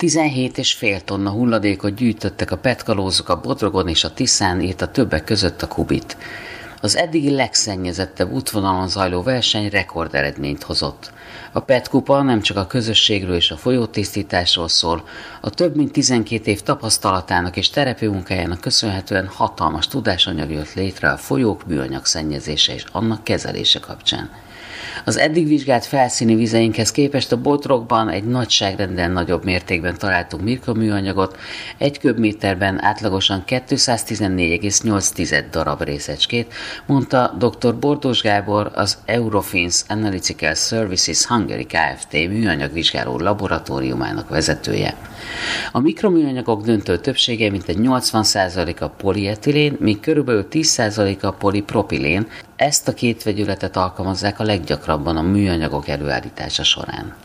17,5 tonna hulladékot gyűjtöttek a petkalózok a Bodrogon és a Tiszán, írta többek között a Kubit. Az eddigi legszennyezettebb útvonalon zajló verseny rekorderedményt hozott. A PET-kupa nem csak a közösségről és a folyótisztításról szól, a több mint 12 év tapasztalatának és terepmunkájának köszönhetően hatalmas tudásanyag jött létre a folyók műanyag szennyezése és annak kezelése kapcsán. Az eddig vizsgált felszíni vizeinkhez képest a Bodrogban egy nagyságrenden nagyobb mértékben találtunk mikroműanyagot, egy köbméterben átlagosan 214,8 darab részecskét, mondta dr. Bordós Gábor, az Eurofins Analytical Services Hungary Kft. Műanyagvizsgáló laboratóriumának vezetője. A mikroműanyagok döntő többsége mintegy 80%-a polietilén, míg körülbelül 10%-a polipropilén. Ezt a két vegyületet alkalmazzák a leggyakrabban a műanyagok előállítása során.